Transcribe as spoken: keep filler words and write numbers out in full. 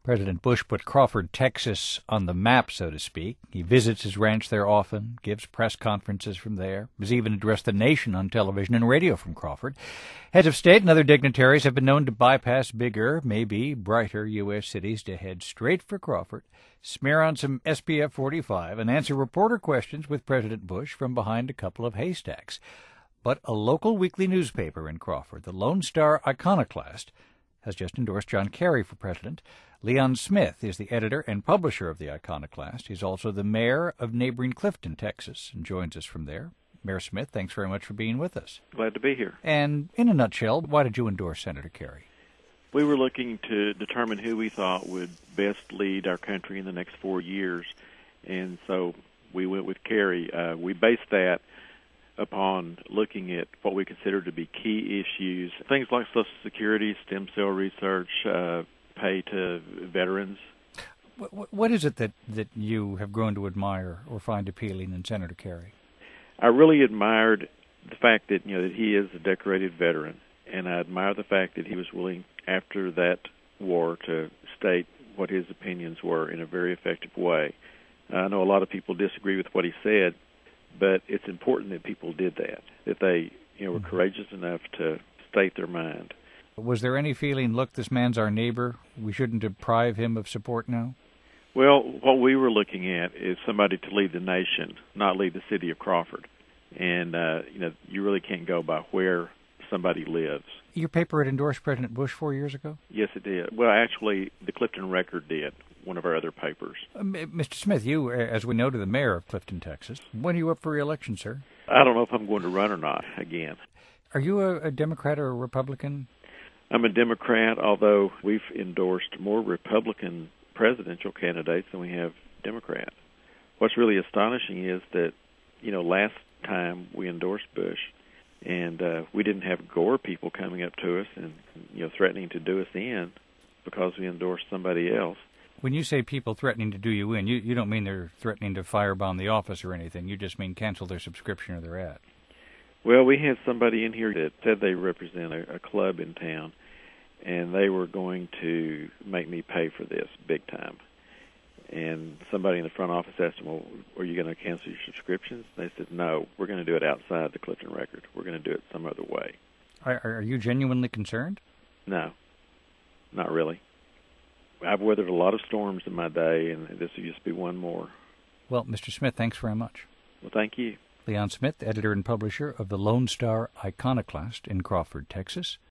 President Bush put Crawford, Texas on the map, so to speak. He visits his ranch there often, gives press conferences from there, has even addressed the nation on television and radio from Crawford. Heads of state and other dignitaries have been known to bypass bigger, maybe brighter U S cities to head straight for Crawford, smear on some S P F forty-five, and answer reporter questions with President Bush from behind a couple of haystacks. But a local weekly newspaper in Crawford, the Lone Star Iconoclast, has just endorsed John Kerry for president. Leon Smith is the editor and publisher of the Iconoclast. He's also the mayor of neighboring Clifton, Texas, and joins us from there. Mayor Smith, thanks very much for being with us. Glad to be here. And in a nutshell, why did you endorse Senator Kerry? We were looking to determine who we thought would best lead our country in the next four years, and so we went with Kerry. Uh, we based that upon looking at what we consider to be key issues, things like Social Security, stem cell research, uh, pay to veterans. What, what is it that, that you have grown to admire or find appealing in Senator Kerry? I really admired the fact that, you know, that he is a decorated veteran, and I admire the fact that he was willing, after that war, to state what his opinions were in a very effective way. I know a lot of people disagree with what he said, but it's important that people did that, that they, you know, were courageous enough to state their mind. Was there any feeling, look, this man's our neighbor, we shouldn't deprive him of support now? Well, what we were looking at is somebody to lead the nation, not lead the city of Crawford. And, uh, you know, you really can't go by where somebody lives. Your paper had endorsed President Bush four years ago? Yes, it did. Well, actually, the Clifton Record did, one of our other papers. Uh, Mister Smith, you, as we know, to the mayor of Clifton, Texas. When are you up for re-election, sir? I don't know if I'm going to run or not again. Are you a, a Democrat or a Republican? I'm a Democrat, although we've endorsed more Republican presidential candidates than we have Democrat. What's really astonishing is that, you know, last time we endorsed Bush, and uh, we didn't have Gore people coming up to us and, you know, threatening to do us in because we endorsed somebody else. When you say people threatening to do you in, you, you don't mean they're threatening to firebomb the office or anything. You just mean cancel their subscription or their ad. Well, we had somebody in here that said they represent a, a club in town, and they were going to make me pay for this big time. And somebody in the front office asked them, well, are you going to cancel your subscriptions? They said, no, we're going to do it outside the Clifton Record. We're going to do it some other way. Are, are you genuinely concerned? No, not really. I've weathered a lot of storms in my day, and this will just be one more. Well, Mister Smith, thanks very much. Well, thank you. Leon Smith, editor and publisher of the Lone Star Iconoclast in Crawford, Texas.